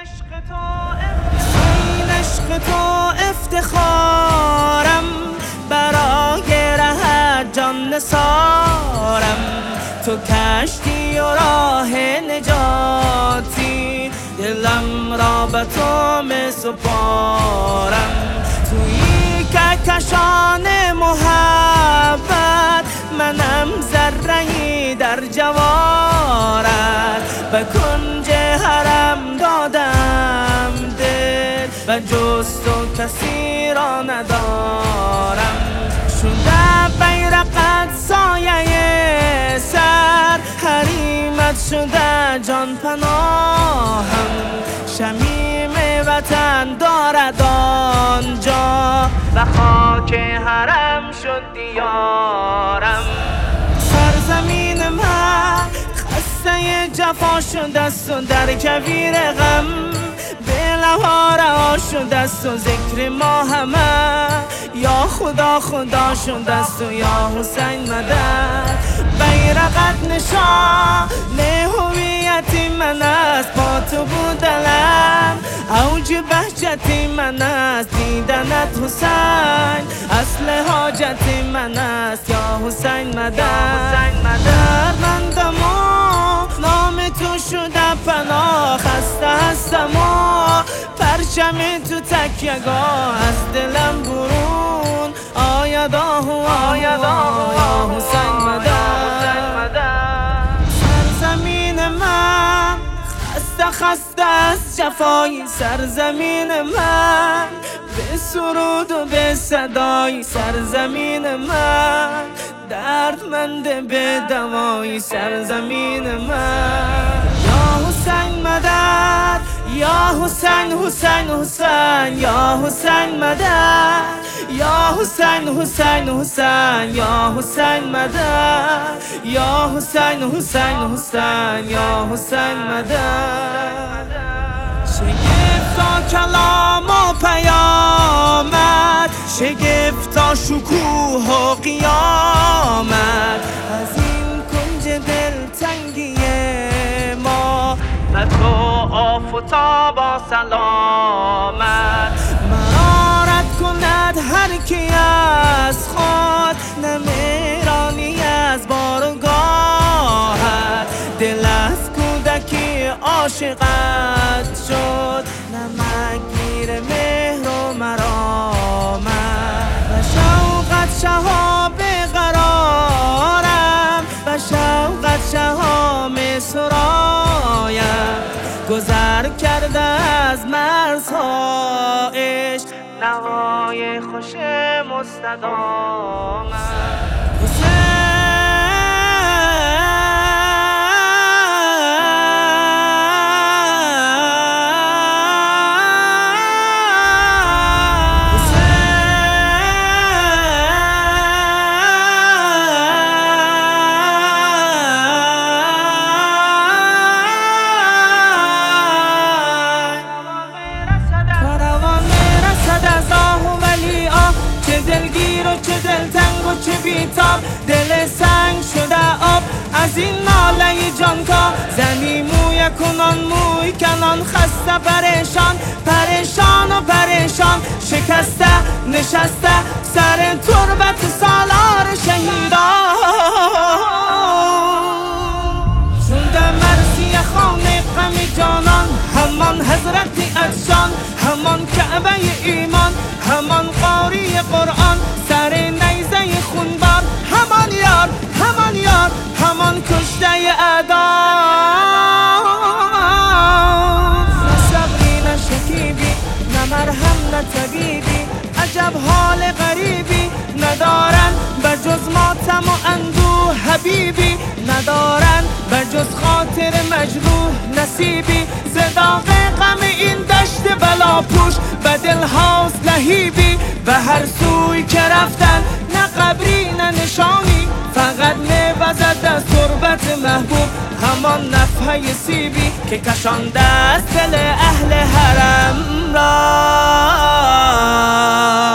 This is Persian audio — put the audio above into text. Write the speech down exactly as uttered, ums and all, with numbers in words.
این عشق تو افتخارم، برای ره جان نثارم. تو کشتی و راه نجاتی، دلم را به تو می سپارم. تویی که کشان محبت، منم ذره‌ای در جوارت. به کنج حرم دادم دل، و جز تو کسی را ندارم. شده بیرقت سایه سر، حریمت شده جان پناهم. شمیم وطن دارد آنجا، و خاک حرم شد دیارم. سرزمین من خسته جفا شده است و در کویر غم، به لب‌ها رها شده است و ذکر ما همه یا خدا خدا شده است و یا حسین مدد. بیرقت نشان هویت من است، با تو بودنم اوج بهجت من است. دیدنت حسین اصل حاجت من است، یا حسین مدد. دردمندم و نام تو شده پناه، خسته هستم و پرچم تو تکیه‌گاه از دلم برون آید آه آید آه یا حسین مدد. سرزمین من خسته خسته از جفای، سرزمین من به سرود و به صدای. سرزمین من دردمند به دوای. سرزمین من یا حسین مدد، یا حسین حسین حسین، یا حسین مدد، یا حسین حسین حسین، یا حسین مدد، یا حسین حسین حسین، یا حسین مدد. شگفتا کلام و پیامت، شگفتا شکوه و قیامت. از این کنج دلتنگی ما، و تو آفتاب با سلامت. مرارت کند هر کی از خود، نمیرانی از بارگاهت. دل از کودکی عاشقت شد، نمکگیر مهر و مرامت. و شوقت شهاب قرارم، و شوقت شهام سرایم. گذر کرده از مرزها عشق، نوای خوش مستدامت. دلگیر و چه دلتنگ و چه بیتاب، دل سنگ شده آب از این ناله جانکا. زنی موی کنان موی کنان، خسته پریشان پریشان و پریشان. شکسته نشسته سر تربت سالار شهیدان. شده مرسی خانه غم جانان، همان حضرت افشان، همان کعبه ایمان، همان قاری قرآن. سر نیزه خونبار، همان یار همان یار، همان کشته اعدا. نه صبری نه شکیبی، نه مرهم نه طبیبی. عجب حال غریبی، ندارن به جز ماتم و اندوه حبیبی. ندارن به جز خاطر مجروح نصیبی. ز داغ غم این دشت بلا پوش، به دل هاست لهیبی. به هر سوی که رفتن، نه قبری نه نشانی. فقط میوزد از تربت محبوب همان نفحه سیبی، که کشانده از دل اهل حرم را.